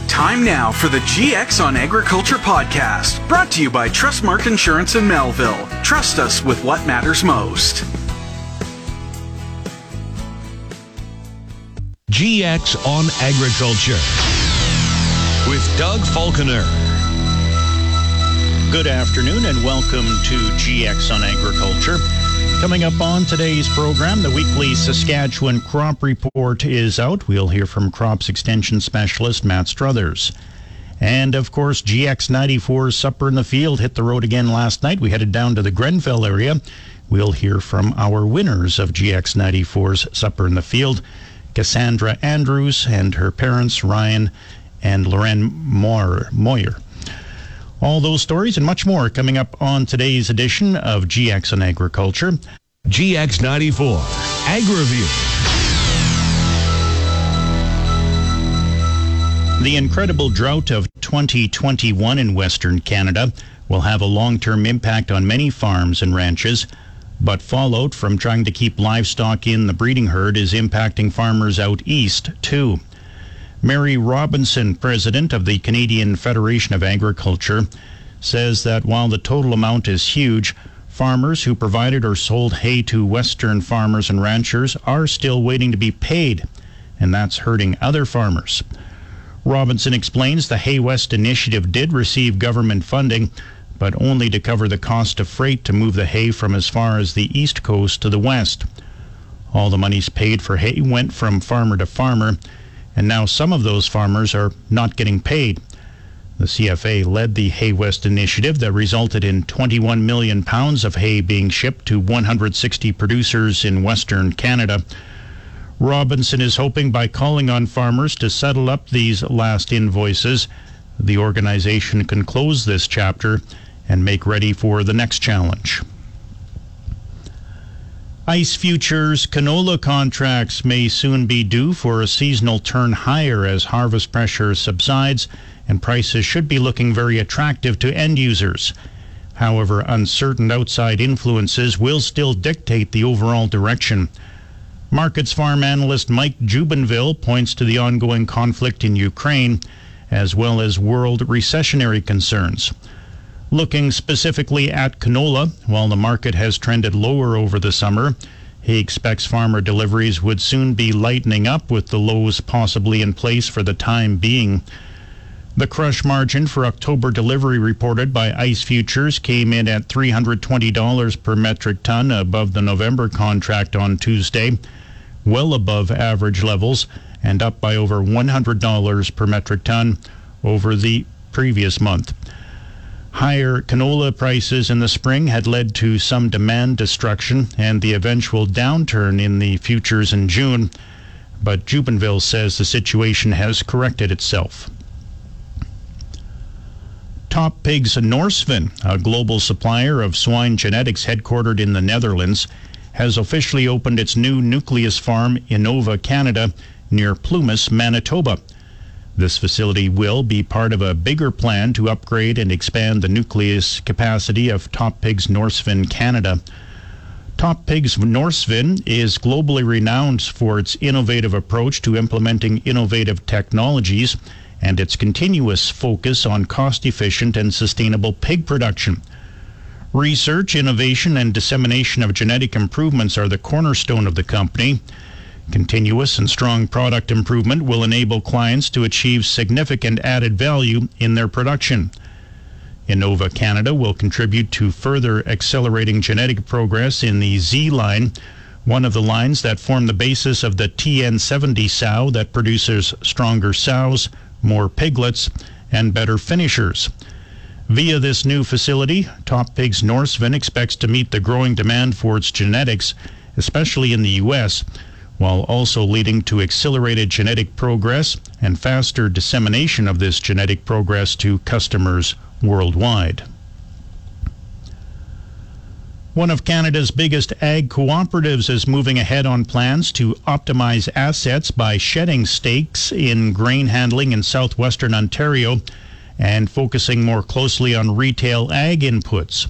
Time now for the GX on Agriculture podcast, brought to you by Trustmark Insurance in Melville. Trust us with what matters most. GX on Agriculture with Doug Falconer. Good afternoon and welcome to GX on Agriculture. Coming up on today's program, the weekly Saskatchewan Crop Report is out. We'll hear from Crops Extension Specialist Matt Struthers. And, of course, GX94's Supper in the Field hit the road again last night. We headed down to the Grenfell area. We'll hear from our winners of GX94's Supper in the Field, Cassandra Andrews and her parents, Ryan and Loren Moyer. All those stories and much more coming up on today's edition of GX on Agriculture. GX94 AgriView. The incredible drought of 2021 in Western Canada will have a long-term impact on many farms and ranches, but fallout from trying to keep livestock in the breeding herd is impacting farmers out east, too. Mary Robinson, president of the Canadian Federation of Agriculture, says that while the total amount is huge, farmers who provided or sold hay to Western farmers and ranchers are still waiting to be paid, and that's hurting other farmers. Robinson explains the Hay West initiative did receive government funding, but only to cover the cost of freight to move the hay from as far as the East Coast to the West. All the monies paid for hay went from farmer to farmer, and now some of those farmers are not getting paid. The CFA led the Hay West initiative that resulted in 21 million pounds of hay being shipped to 160 producers in Western Canada. Robinson is hoping by calling on farmers to settle up these last invoices, the organization can close this chapter and make ready for the next challenge. Ice futures canola contracts may soon be due for a seasonal turn higher as harvest pressure subsides, and prices should be looking very attractive to end users. However, uncertain outside influences will still dictate the overall direction. Markets farm analyst Mike Jubenville points to the ongoing conflict in Ukraine, as well as world recessionary concerns. Looking specifically at canola, while the market has trended lower over the summer, he expects farmer deliveries would soon be lightening up with the lows possibly in place for the time being. The crush margin for October delivery reported by ICE Futures came in at $320 per metric ton above the November contract on Tuesday, well above average levels and up by over $100 per metric ton over the previous month. Higher canola prices in the spring had led to some demand destruction and the eventual downturn in the futures in June, but Jubenville says the situation has corrected itself. Top Pigs Norsvin, a global supplier of swine genetics headquartered in the Netherlands, has officially opened its new nucleus farm in Innova, Canada, near Plumas, Manitoba. This facility will be part of a bigger plan to upgrade and expand the nucleus capacity of Top Pigs Norsvin Canada. Top Pigs Norsvin is globally renowned for its innovative approach to implementing innovative technologies and its continuous focus on cost-efficient and sustainable pig production. Research, innovation, and dissemination of genetic improvements are the cornerstone of the company. Continuous and strong product improvement will enable clients to achieve significant added value in their production. Innova Canada will contribute to further accelerating genetic progress in the Z line, one of the lines that form the basis of the TN70 sow that produces stronger sows, more piglets, and better finishers. Via this new facility, Top Pigs Norsvin expects to meet the growing demand for its genetics, especially in the U.S., while also leading to accelerated genetic progress and faster dissemination of this genetic progress to customers worldwide. One of Canada's biggest ag cooperatives is moving ahead on plans to optimize assets by shedding stakes in grain handling in southwestern Ontario and focusing more closely on retail ag inputs.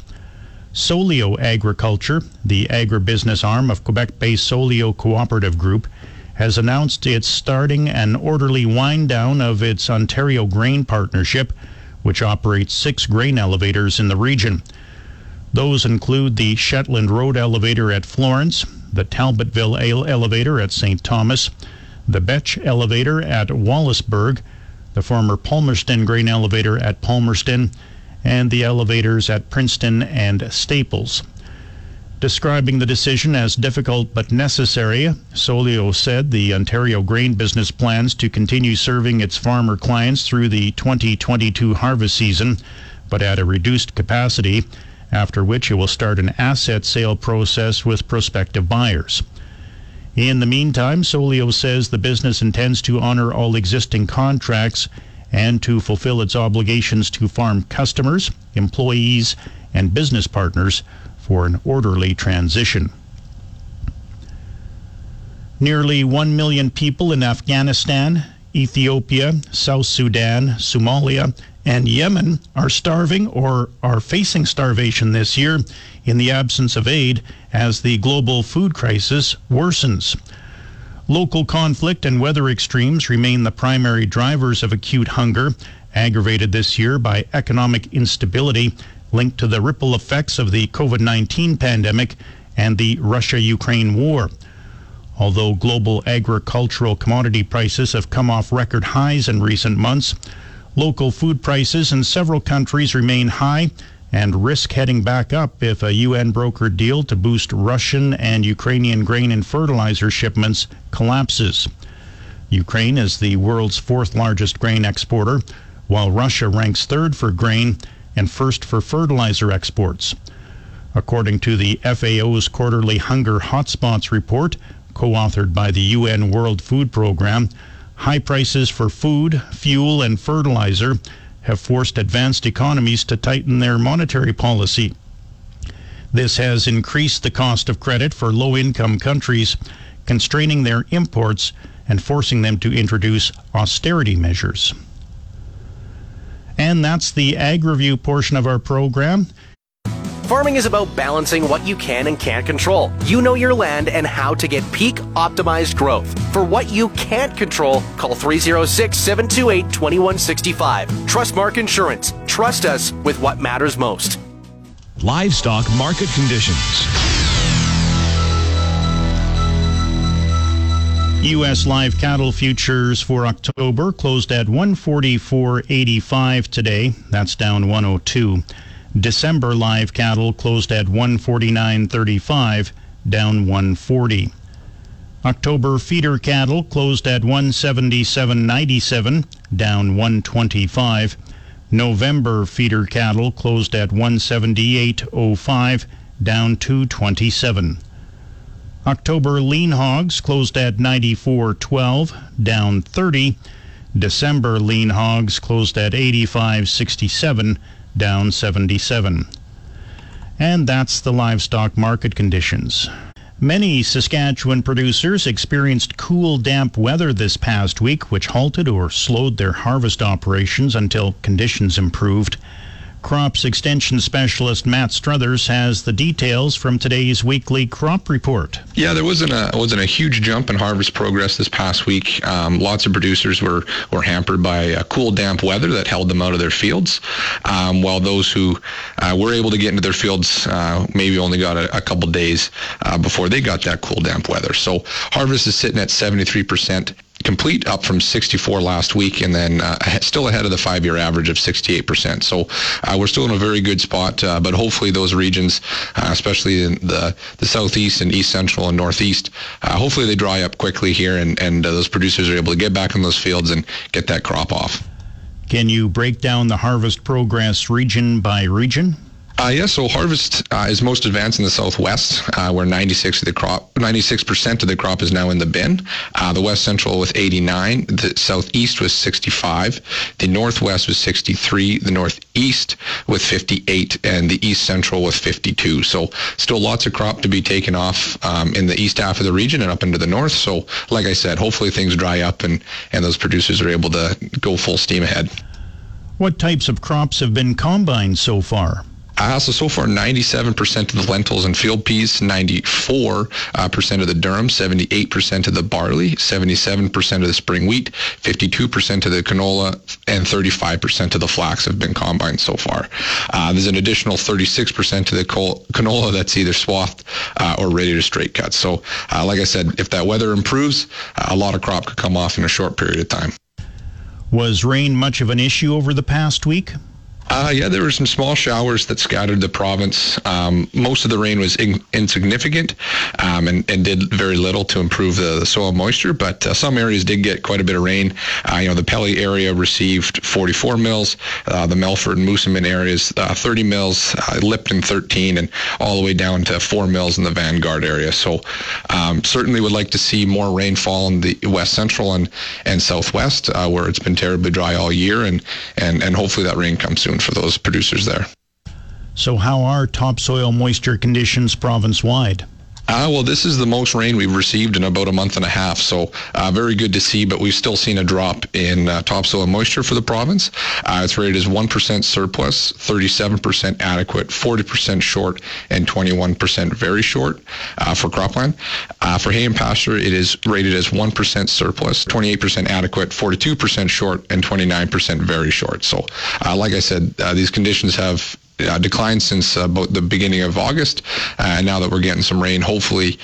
Solio Agriculture, the agribusiness arm of Quebec-based Solio Cooperative Group, has announced it's starting an orderly wind-down of its Ontario Grain Partnership, which operates 6 grain elevators in the region. Those include the Shetland Road elevator at Florence, the Talbotville elevator at St. Thomas, the Betch elevator at Wallaceburg, the former Palmerston grain elevator at Palmerston, and the elevators at Princeton and Staples. Describing the decision as difficult but necessary, Solio said the Ontario grain business plans to continue serving its farmer clients through the 2022 harvest season, but at a reduced capacity, after which it will start an asset sale process with prospective buyers. In the meantime, Solio says the business intends to honor all existing contracts and to fulfill its obligations to farm customers, employees, and business partners for an orderly transition. Nearly 1 million people in Afghanistan, Ethiopia, South Sudan, Somalia, and Yemen are starving or are facing starvation this year in the absence of aid as the global food crisis worsens. Local conflict and weather extremes remain the primary drivers of acute hunger, aggravated this year by economic instability linked to the ripple effects of the COVID-19 pandemic and the Russia-Ukraine war. Although global agricultural commodity prices have come off record highs in recent months, local food prices in several countries remain high and risk heading back up if a UN-brokered deal to boost Russian and Ukrainian grain and fertilizer shipments collapses. Ukraine is the world's 4th largest grain exporter, while Russia ranks 3rd for grain and 1st for fertilizer exports. According to the FAO's quarterly Hunger Hotspots report, co-authored by the UN World Food Programme, high prices for food, fuel, and fertilizer have forced advanced economies to tighten their monetary policy. This has increased the cost of credit for low-income countries, constraining their imports and forcing them to introduce austerity measures. And that's the Ag Review portion of our program. Farming is about balancing what you can and can't control. You know your land and how to get peak optimized growth. For what you can't control, call 306-728-2165. Trustmark Insurance. Trust us with what matters most. Livestock market conditions. U.S. live cattle futures for October closed at 144.85 today. That's down 102. December live cattle closed at 149.35, down 140. October feeder cattle closed at 177.97, down 125. November feeder cattle closed at 178.05, down 227. October lean hogs closed at 94.12, down 30. December lean hogs closed at 85.67, down 77. And that's the livestock market conditions. Many Saskatchewan producers experienced cool, damp weather this past week, which halted or slowed their harvest operations until conditions improved. Crops Extension Specialist Matt Struthers has the details from today's weekly crop report. Yeah, there wasn't a huge jump in harvest progress this past week. Lots of producers were hampered by cool, damp weather that held them out of their fields, while those who were able to get into their fields maybe only got a couple days before they got that cool, damp weather. So harvest is sitting at 73%. Complete, up from 64 last week, and then still ahead of the 5-year average of 68%. So we're still in a very good spot, but hopefully those regions, especially in the southeast and east central and northeast, hopefully they dry up quickly here, and those producers are able to get back in those fields and get that crop off. Can you break down the harvest progress region by region? So harvest is most advanced in the southwest, where 96% of the crop is now in the bin. The west central with 89, the southeast was 65, the northwest was 63, the northeast with 58, and the east central with 52. So still lots of crop to be taken off in the east half of the region and up into the north. So like I said, hopefully things dry up and those producers are able to go full steam ahead. What types of crops have been combined so far? So far, 97% of the lentils and field peas, 94% of the durum, 78% of the barley, 77% of the spring wheat, 52% of the canola, and 35% of the flax have been combined so far. There's an additional 36% of the canola that's either swathed or ready to straight cut. So, like I said, if that weather improves, a lot of crop could come off in a short period of time. Was rain much of an issue over the past week? Yeah, there were some small showers that scattered the province. Most of the rain was insignificant and did very little to improve the soil moisture, but some areas did get quite a bit of rain. The Pelly area received 44 mils, the Melfort and Moosomin areas 30 mils, Lipton 13, and all the way down to 4 mils in the Vanguard area. So certainly would like to see more rainfall in the west central and southwest where it's been terribly dry all year, and hopefully that rain comes soon for those producers there. So how are topsoil moisture conditions province-wide? Well, this is the most rain we've received in about a month and a half, so very good to see, but we've still seen a drop in topsoil moisture for the province. It's rated as 1% surplus, 37% adequate, 40% short, and 21% very short for cropland. For hay and pasture, it is rated as 1% surplus, 28% adequate, 42% short, and 29% very short. So, like I said, these conditions have declined since about the beginning of August, and now that we're getting some rain, hopefully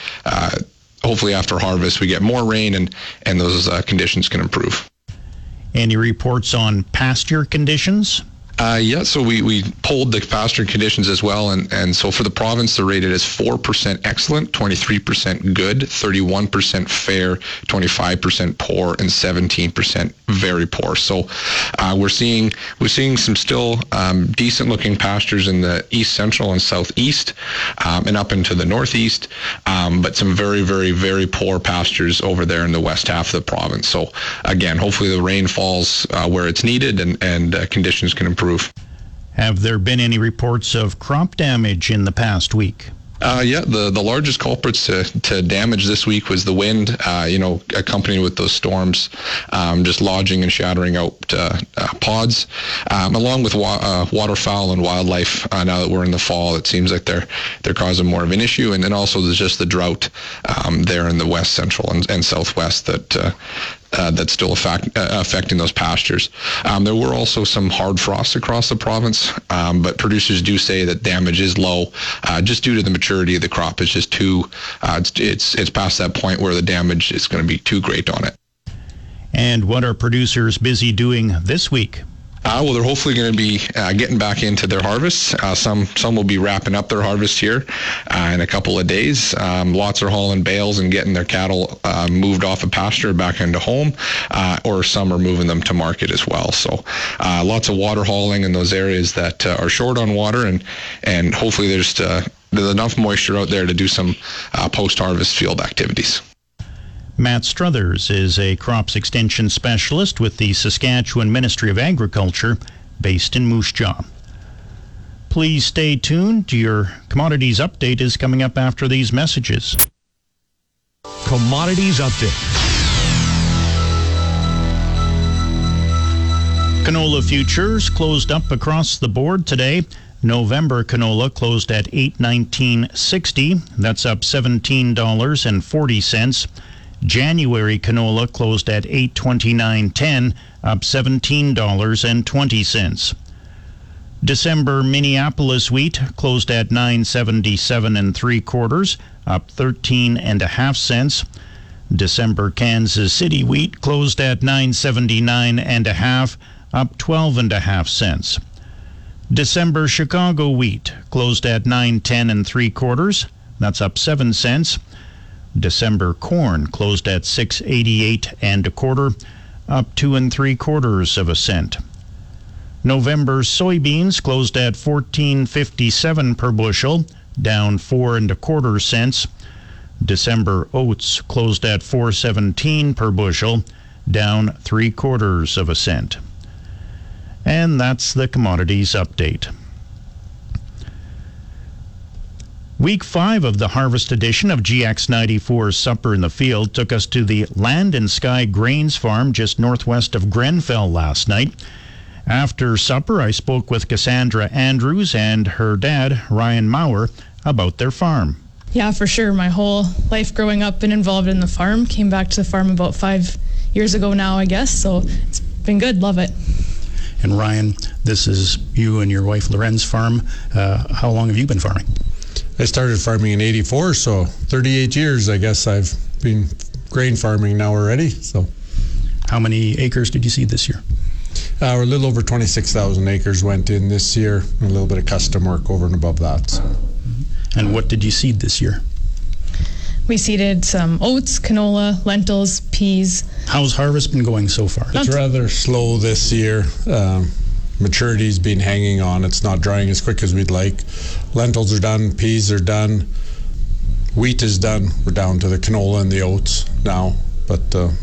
after harvest we get more rain and those conditions can improve. Any reports on pasture conditions? Yeah, so we polled the pasture conditions as well, and so for the province, they're rated as 4% excellent, 23% good, 31% fair, 25% poor, and 17% very poor. So we're seeing some still decent looking pastures in the east central and southeast, and up into the northeast, but some very, very, very poor pastures over there in the west half of the province. So again, hopefully the rain falls where it's needed and conditions can improve. Have there been any reports of crop damage in the past week? Yeah, the largest culprits to damage this week was the wind, accompanied with those storms, just lodging and shattering out pods, along with waterfowl and wildlife. Now that we're in the fall, it seems like they're causing more of an issue, and then also there's just the drought there in the west central and southwest that's still affecting those pastures. There were also some hard frosts across the province, but producers do say that damage is low, just due to the maturity of the crop. It's just too, it's past that point where the damage is going to be too great on it. And what are producers busy doing this week? Well, they're hopefully going to be getting back into their harvests. Some will be wrapping up their harvest here in a couple of days. Lots are hauling bales and getting their cattle moved off of pasture back into home, or some are moving them to market as well. So lots of water hauling in those areas that are short on water, and hopefully there's enough moisture out there to do some post-harvest field activities. Matt Struthers is a crops extension specialist with the Saskatchewan Ministry of Agriculture based in Moose Jaw. Please stay tuned. Your commodities update is coming up after these messages. Commodities update. Canola futures closed up across the board today. November canola closed at $8.1960. That's up $17.40. January canola closed at $8.2910, up $17.20. December Minneapolis wheat closed at $9.77 3/4, up 13.5 cents. December Kansas City wheat closed at $9.79 up 12.5 cents. December Chicago wheat closed at $9.10 3/4, that's up 7 cents. December corn closed at $6.88 1/4, up 2 3/4 cents. November soybeans closed at $14.57 per bushel, down 4 1/4 cents. December oats closed at $4.17 per bushel, down 3/4 cents. And that's the commodities update. Week 5 of the harvest edition of GX94 Supper in the Field took us to the Land and Sky Grains Farm just northwest of Grenfell last night. After supper, I spoke with Cassandra Andrews and her dad, Ryan Maurer, about their farm. Yeah, for sure. My whole life growing up, been involved in the farm. Came back to the farm about 5 years ago now, I guess. So it's been good. Love it. And Ryan, this is you and your wife Loren's farm. How long have you been farming? I started farming in '84, so 38 years, I guess I've been grain farming now already. So, how many acres did you seed this year? We're a little over 26,000 acres went in this year, and a little bit of custom work over and above that. So. And what did you seed this year? We seeded some oats, canola, lentils, peas. How's harvest been going so far? It's rather slow this year. Maturity's been hanging on. It's not drying as quick as we'd like. Lentils are done, peas are done, wheat is done. We're down to the canola and the oats now, but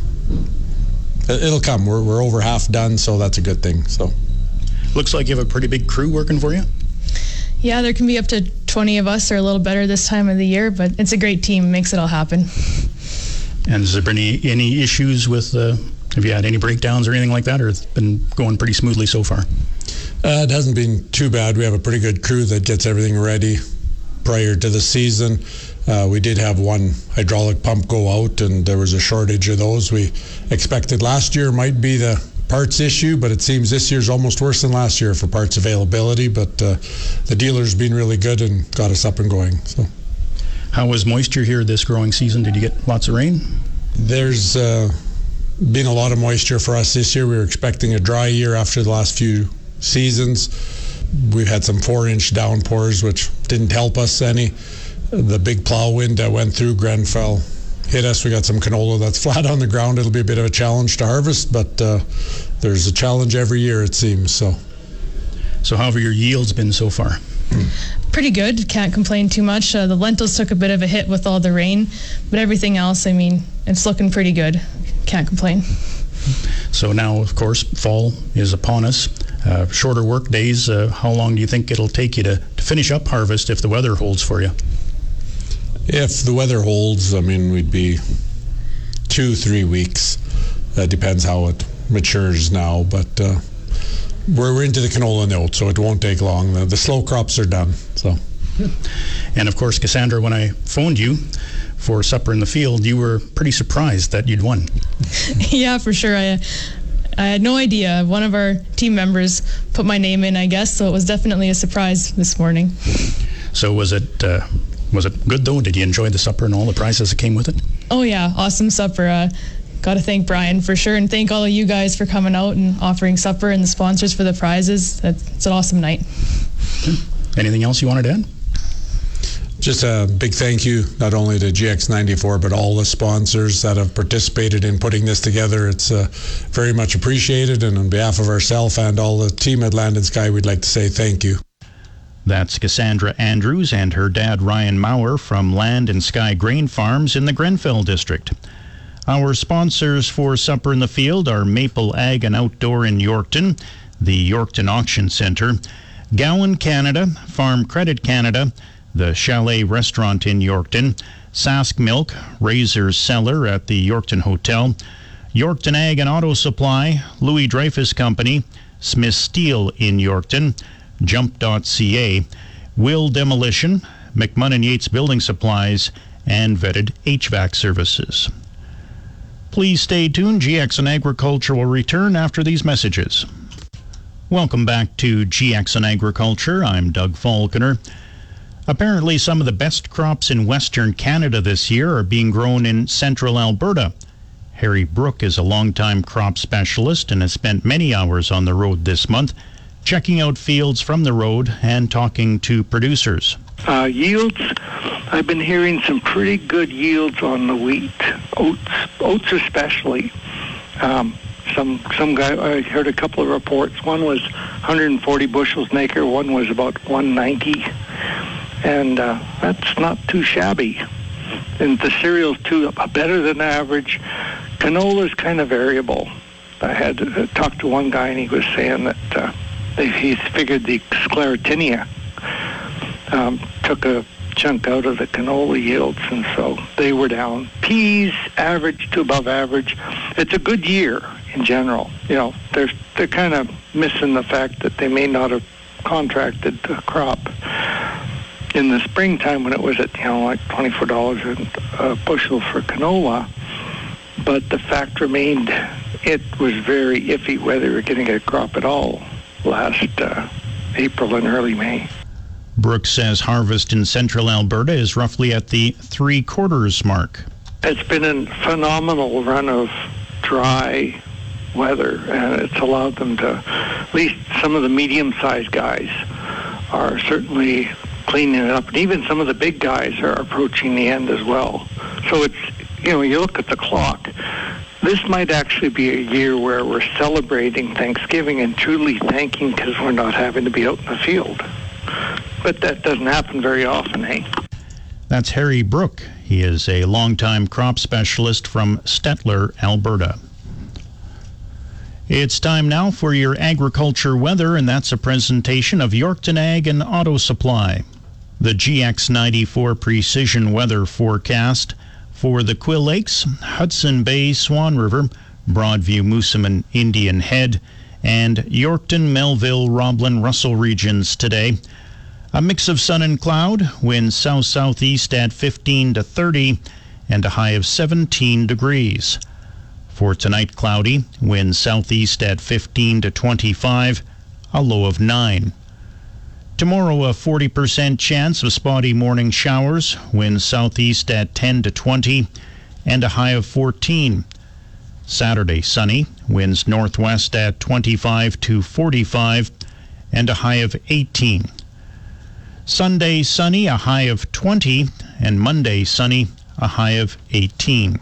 it'll come. We're over half done, so that's a good thing. So, looks like you have a pretty big crew working for you. Yeah, there can be up to 20 of us or a little better this time of the year, but it's a great team. Makes it all happen. And has there been any issues with, have you had any breakdowns or anything like that, or it's been going pretty smoothly so far? It hasn't been too bad. We have a pretty good crew that gets everything ready prior to the season. We did have one hydraulic pump go out, and there was a shortage of those. We expected last year might be the parts issue, but it seems this year's almost worse than last year for parts availability, but the dealer's been really good and got us up and going. So, how was moisture here this growing season? Did you get lots of rain? There's been a lot of moisture for us this year. We were expecting a dry year after the last few seasons. We've had some 4-inch downpours, which didn't help us any. The big plow wind that went through Grenfell hit us. We got some canola that's flat on the ground. It'll be a bit of a challenge to harvest, but there's a challenge every year, it seems. So how have your yields been so far? Pretty good. Can't complain too much. The lentils took a bit of a hit with all the rain, but everything else, I mean, it's looking pretty good. Can't complain. So now, of course, fall is upon us. Shorter work days. How long do you think it'll take you to finish up harvest if the weather holds for you? If the weather holds, I mean, we'd be 2-3 weeks. That depends how it matures now, but we're into the canola and the oats, so it won't take long. The slow crops are done. So, and of course, Cassandra, when I phoned you for supper in the field, you were pretty surprised that you'd won. Yeah, for sure. I had no idea. One of our team members put my name in, I guess, so it was definitely a surprise this morning. So was it good, though? Did you enjoy the supper and all the prizes that came with it? Oh, yeah. Awesome supper. Got to thank Brian for sure, and thank all of you guys for coming out and offering supper and the sponsors for the prizes. It's an awesome night. Okay. Anything else you wanted to add? Just a big thank you, not only to GX94, but all the sponsors that have participated in putting this together. It's very much appreciated, and on behalf of ourselves and all the team at Land and Sky, we'd like to say thank you. That's Cassandra Andrews and her dad Ryan Maurer from Land and Sky Grain Farms in the Grenfell District. Our sponsors for Supper in the Field are Maple Ag and Outdoor in Yorkton, the Yorkton Auction Centre, Gowan Canada, Farm Credit Canada, the Chalet Restaurant in Yorkton, Sask Milk, Razor's Cellar at the Yorkton Hotel, Yorkton Ag and Auto Supply, Louis Dreyfus Company, Smith Steel in Yorkton, Jump.ca, Will Demolition, McMunn & Yates Building Supplies, and Vetted HVAC Services. Please stay tuned. GX on Agriculture will return after these messages. Welcome back to GX on Agriculture. I'm Doug Falconer. Apparently, some of the best crops in Western Canada this year are being grown in central Alberta. Harry Brook is a longtime crop specialist and has spent many hours on the road this month, checking out fields from the road and talking to producers. Yields, I've been hearing some pretty good yields on the wheat, oats especially. Some guy, I heard a couple of reports. One was 140 bushels an acre, one was about 190. And that's not too shabby. And the cereal's too better than average. Canola's kind of variable. I had talked to one guy, and he was saying that he figured the sclerotinia took a chunk out of the canola yields, and so they were down. Peas, average to above average. It's a good year in general. They're kind of missing the fact that they may not have contracted the crop in the springtime when it was at, like $24 a bushel for canola. But the fact remained, it was very iffy whether we're getting a crop at all last April and early May. Brooks says harvest in central Alberta is roughly at the 3/4 mark. It's been a phenomenal run of dry weather, and it's allowed them to, at least some of the medium-sized guys are certainly cleaning it up, and even some of the big guys are approaching the end as well. So it's, you look at the clock, this might actually be a year where we're celebrating Thanksgiving and truly thanking because we're not having to be out in the field. But that doesn't happen very often, eh? That's Harry Brook. He is a longtime crop specialist from Stettler, Alberta. It's time now for your agriculture weather, and that's a presentation of Yorkton Ag and Auto Supply. The GX94 Precision Weather Forecast for the Quill Lakes, Hudson Bay, Swan River, Broadview, Moosomin, Indian Head, and Yorkton, Melville, Roblin, Russell regions today. A mix of sun and cloud, winds south-southeast at 15 to 30, and a high of 17 degrees. For tonight, cloudy, winds southeast at 15 to 25, a low of 9. Tomorrow, a 40% chance of spotty morning showers, winds southeast at 10 to 20, and a high of 14. Saturday, sunny, winds northwest at 25 to 45, and a high of 18. Sunday, sunny, a high of 20, and Monday, sunny, a high of 18.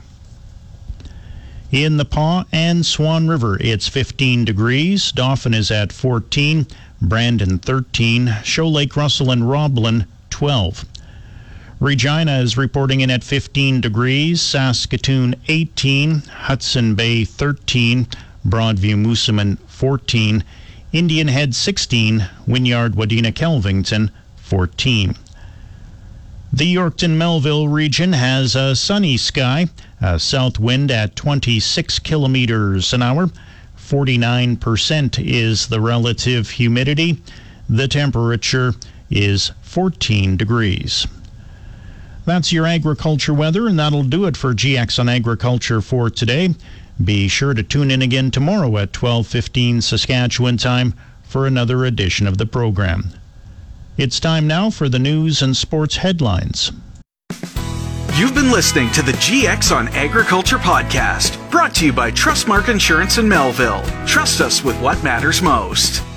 In the Paw and Swan River, it's 15 degrees. Dauphin is at 14, Brandon 13, Shoal Lake, Russell, and Roblin 12. Regina is reporting in at 15 degrees, Saskatoon 18, Hudson Bay 13, Broadview, Moosomin 14, Indian Head 16, Wynyard, Wadena, Kelvington 14. The Yorkton-Melville region has a sunny sky, a south wind at 26 kilometers an hour. 49% is the relative humidity. The temperature is 14 degrees. That's your agriculture weather, and that'll do it for GX on Agriculture for today. Be sure to tune in again tomorrow at 12:15 Saskatchewan time for another edition of the program. It's time now for the news and sports headlines. You've been listening to the GX on Agriculture podcast, brought to you by Trustmark Insurance in Melville. Trust us with what matters most.